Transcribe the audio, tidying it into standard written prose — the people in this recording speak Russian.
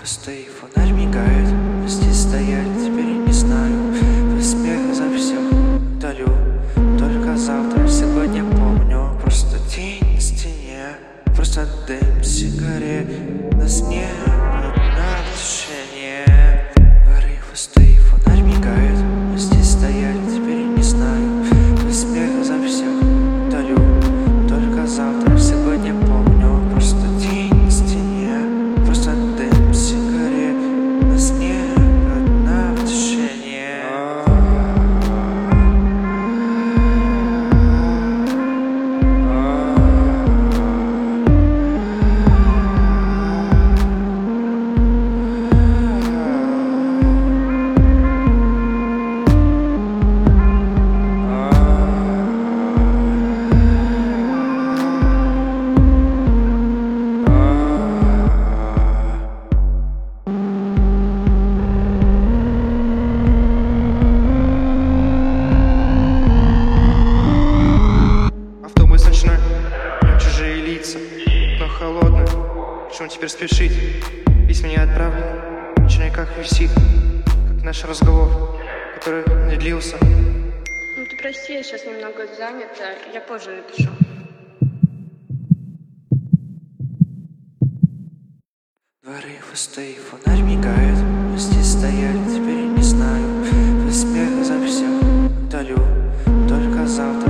Пустые, фонарь мигает, мы здесь стояли, теперь я не знаю. Вы смех за все удалю, только завтра, сегодня помню. Просто тень на стене, просто дым сигарет. Нас не одна тишине. Дворы пустые, фонарь мигает, мы здесь стояли, теперь я не знаю. Вы смех за все удалю, только завтра, сегодня помню. Просто тень на стене, просто дым сигарет. Нас не одна в тишине. Автобус ночной, чужие лица, но холодно. Почему теперь спешить? Письма не отправлены, начинай как висит, как наш разговор, который не длился. Ну ты прости, я сейчас немного занята, я позже напишу. Дворы пустые, фонарь мигает, мы здесь стояли, теперь я не знаю. Вы смех за все удалю, только завтра.